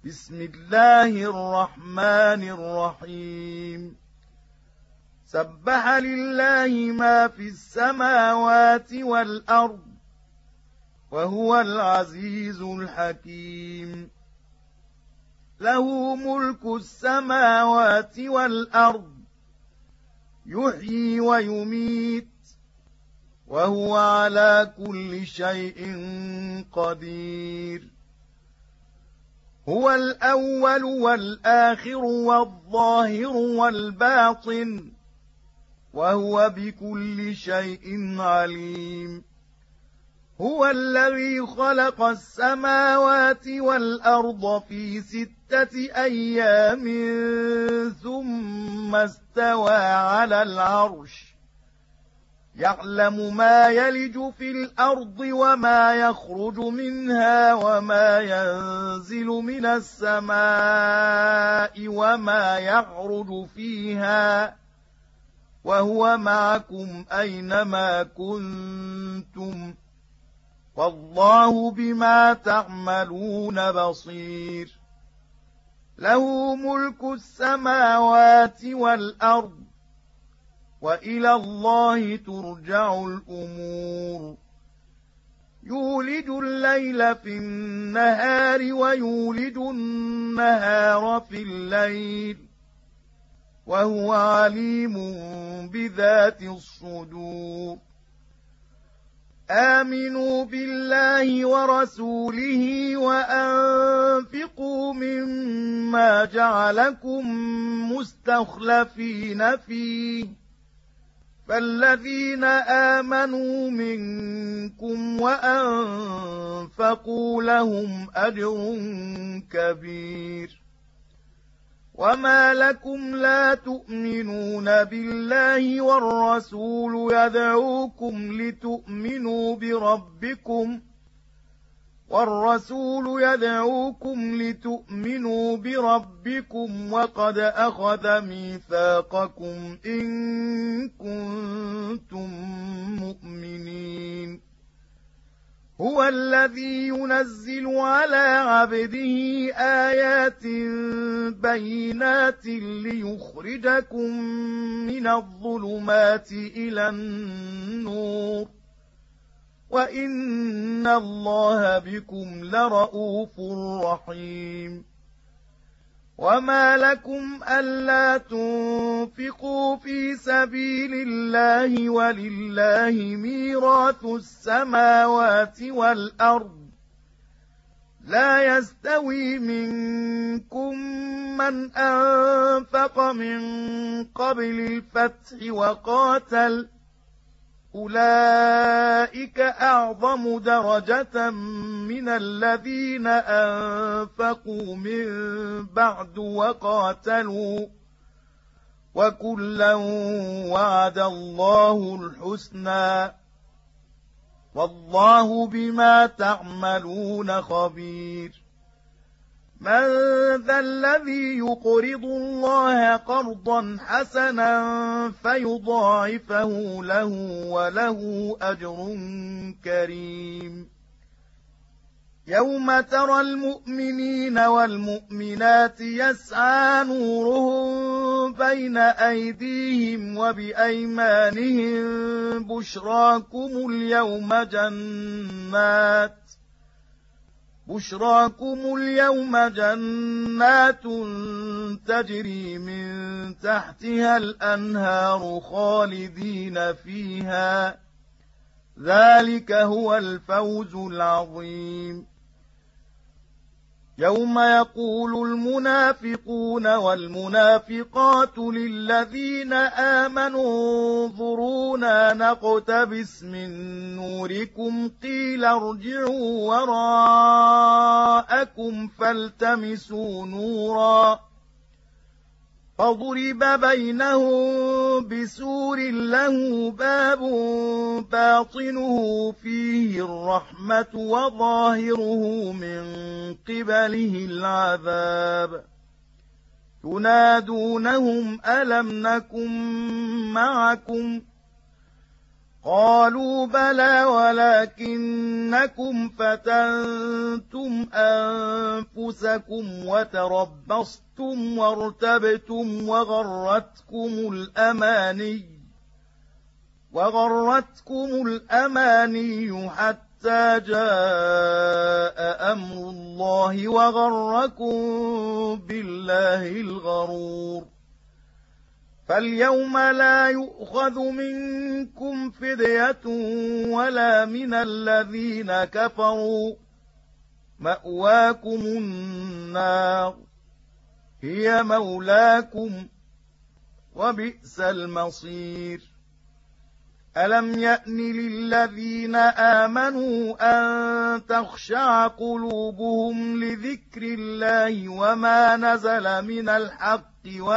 بسم الله الرحمن الرحيم سبح لله ما في السماوات والأرض وهو العزيز الحكيم له ملك السماوات والأرض يحيي ويميت وهو على كل شيء قدير هو الأول والآخر والظاهر والباطن وهو بكل شيء عليم هو الذي خلق السماوات والأرض في 6 أيام ثم استوى على العرش يعلم ما يلج في الأرض وما يخرج منها وما ينزل من السماء وما يعرج فيها وهو معكم أينما كنتم والله بما تعملون بصير له ملك السماوات والأرض وإلى الله ترجع الأمور يولج الليل في النهار ويولج النهار في الليل وهو عليم بذات الصدور آمنوا بالله ورسوله وأنفقوا مما جعلكم مستخلفين فيه فالذين آمنوا منكم وأنفقوا لهم أجر كبير وما لكم لا تؤمنون بالله والرسول يدعوكم لتؤمنوا بربكم وقد أخذ ميثاقكم إن كنتم مؤمنين هو الذي ينزل على عبده آيات بينات ليخرجكم من الظلمات إلى النور وإن الله بكم لرءوف رحيم وما لكم ألا تنفقوا في سبيل الله ولله ميراث السماوات والأرض لا يستوي منكم من أنفق من قبل الفتح وقاتل أولئك أعظم درجة من الذين أنفقوا من بعد وقاتلوا وكلا وعد الله الحسنى والله بما تعملون خبير من ذا الذي يقرض الله قرضا حسنا فيضاعفه له وله أجر كريم يوم ترى المؤمنين والمؤمنات يسعى نورهم بين أيديهم وبأيمانهم بشراكم اليوم جنات تجري من تحتها الأنهار خالدين فيها ذلك هو الفوز العظيم يوم يقول المنافقون والمنافقات للذين آمنوا انظرونا نقتبس من نوركم قيل ارجعوا وراءكم فالتمسوا نورا فضرب بينهم بسور له باب باطنه فيه الرحمة وظاهره من قبله العذاب ينادونهم ألم نكن معكم قالوا بلى ولكنكم فتنتم أنفسكم وتربصتم وارتبتم وغرتكم الأماني حتى جاء أمر الله وغركم بالله الغرور. فاليوم لا يؤخذ منكم فدية ولا من الذين كفروا، مأواكم النار هي مولاكم وبئس المصير. ألم يأن للذين آمنوا أن تخشع قلوبهم لذكر الله وما نزل من الحق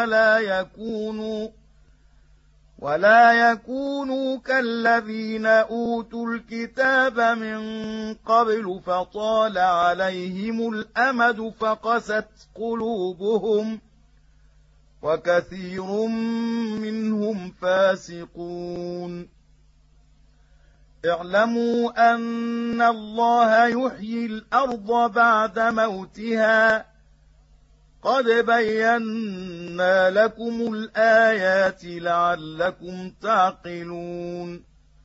ولا يكونوا كالذين أوتوا الكتاب من قبل فطال عليهم الأمد فقست قلوبهم وكثير منهم فاسقون. اعلموا أن الله يحيي الأرض بعد موتها، قد بينا لكم الآيات لعلكم تعقلون.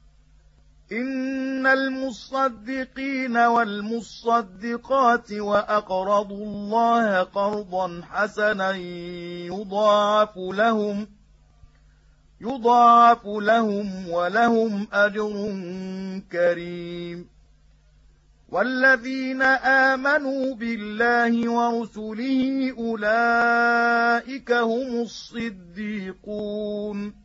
إن المصدقين والمصدقات وأقرضوا الله قرضا حسنا يضاعف لهم ولهم أجر كريم. والذين آمنوا بالله ورسله أولئك هم الصديقون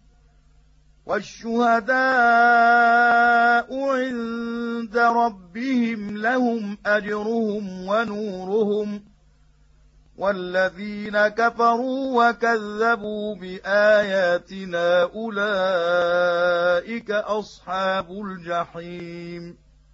والشهداء عند ربهم لهم أجرهم ونورهم. والذين كفروا وكذبوا بآياتنا أولئك أصحاب الجحيم.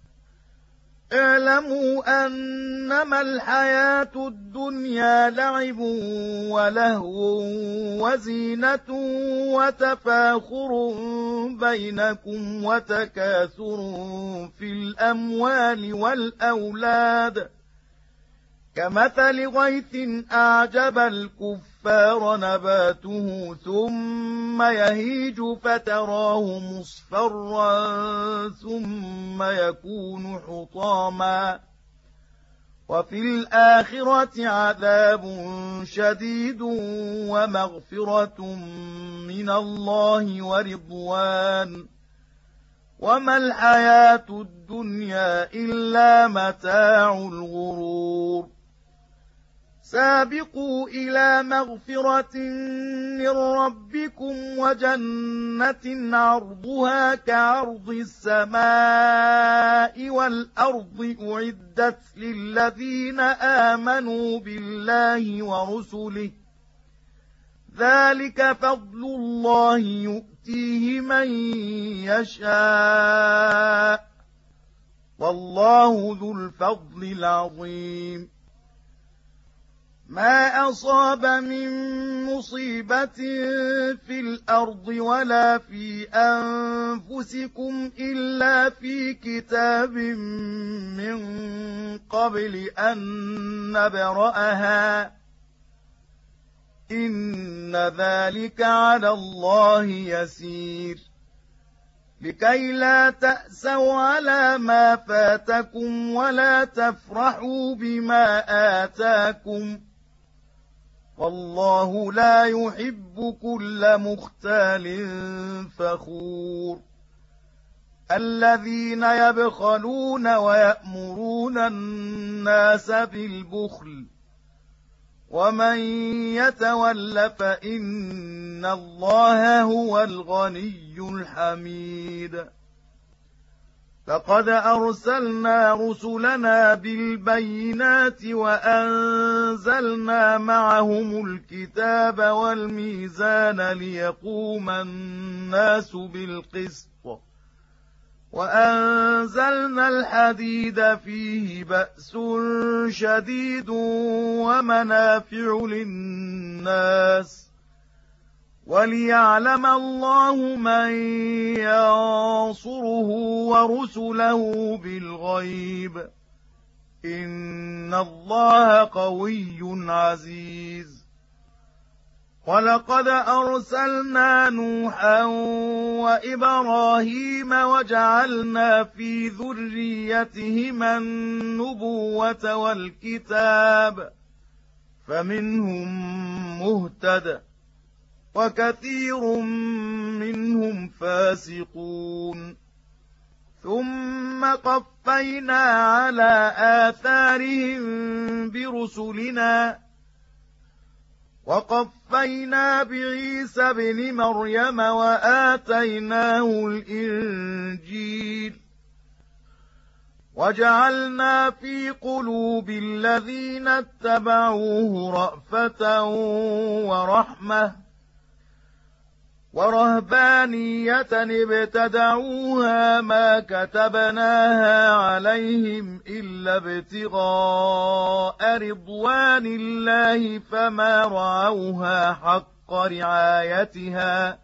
اعلموا أنما الحياة الدنيا لعب ولهو وزينة وتفاخر بينكم وتكاثر في الأموال والأولاد كمثل غيث أعجب الكفار نباته ثم يهيج فتراه مصفرا ثم يكون حطاما وفي الآخرة عذاب شديد ومغفرة من الله ورضوان وما الحياة الدنيا إلا متاع الغرور. سابقوا إلى مغفرة من ربكم وجنة عرضها كعرض السماء والأرض أعدت للذين آمنوا بالله ورسله ذلك فضل الله يؤتيه من يشاء والله ذو الفضل العظيم. ما أصاب من مصيبة في الأرض ولا في أنفسكم إلا في كتاب من قبل أن نبرأها إن ذلك على الله يسير. لكي لا تأسوا على ما فاتكم ولا تفرحوا بما آتاكم والله لا يحب كل مختال فخور. الذين يبخلون ويأمرون الناس بالبخل ومن يتول فإن الله هو الغني الحميد. لقد أرسلنا رسلنا بالبينات وأنزلنا معهم الكتاب والميزان ليقوم الناس بالقسط وأنزلنا الحديد فيه بأس شديد ومنافع للناس وليعلم الله من ينصره ورسله بالغيب إن الله قوي عزيز ولقد أرسلنا نوحا وإبراهيم وجعلنا في ذريتهما النبوة والكتاب فمنهم مهتد وكثير منهم فاسقون ثم قفينا على آثارهم برسلنا وقفينا بعيسى ابن مريم وآتيناه الإنجيل وجعلنا في قلوب الذين اتبعوه رأفة ورحمة ورهبانية ابتدعوها ما كتبناها عليهم إلا ابتغاء رضوان الله فما رعوها حق رعايتها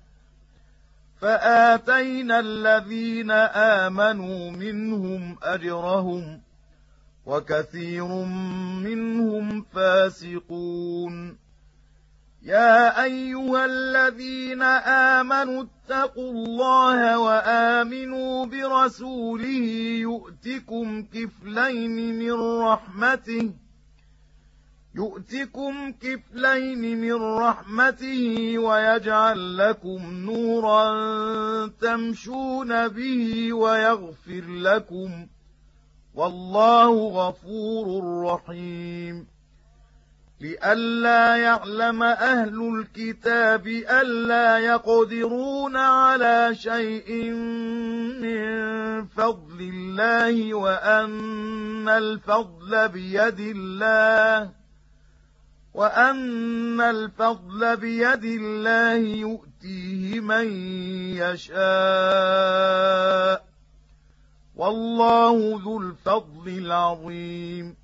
فآتينا الذين آمنوا منهم أجرهم وكثير منهم فاسقون يا أيها الذين آمنوا اتقوا الله وآمنوا برسوله يؤتكم كفلين من رحمته ويجعل لكم نورا تمشون به ويغفر لكم والله غفور رحيم لئلا يعلم أهل الكتاب ألا يقدرون على شيء من فضل الله وأن الفضل بيد الله يؤتيه من يشاء والله ذو الفضل العظيم